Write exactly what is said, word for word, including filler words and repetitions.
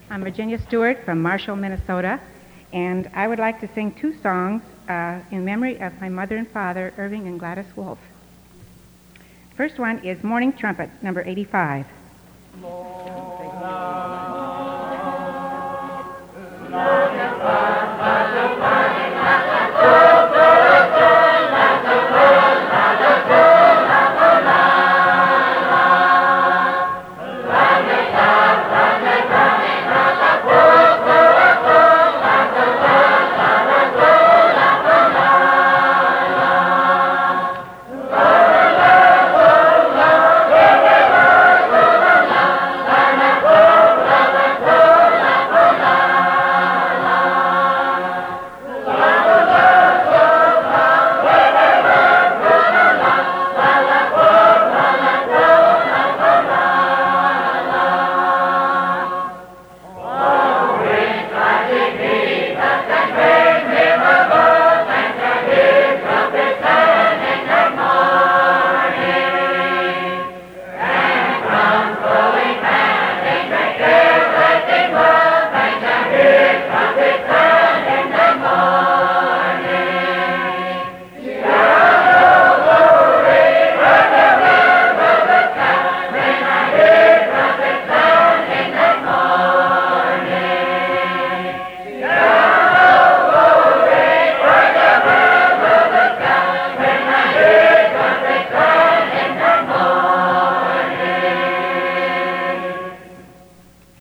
I'm Virginia Stewart from Marshall, Minnesota, and I would like to sing two songs uh, in memory of my mother and father, Irving and Gladys Wolfe. First one is Morning Trumpet, number eighty-five. Morning.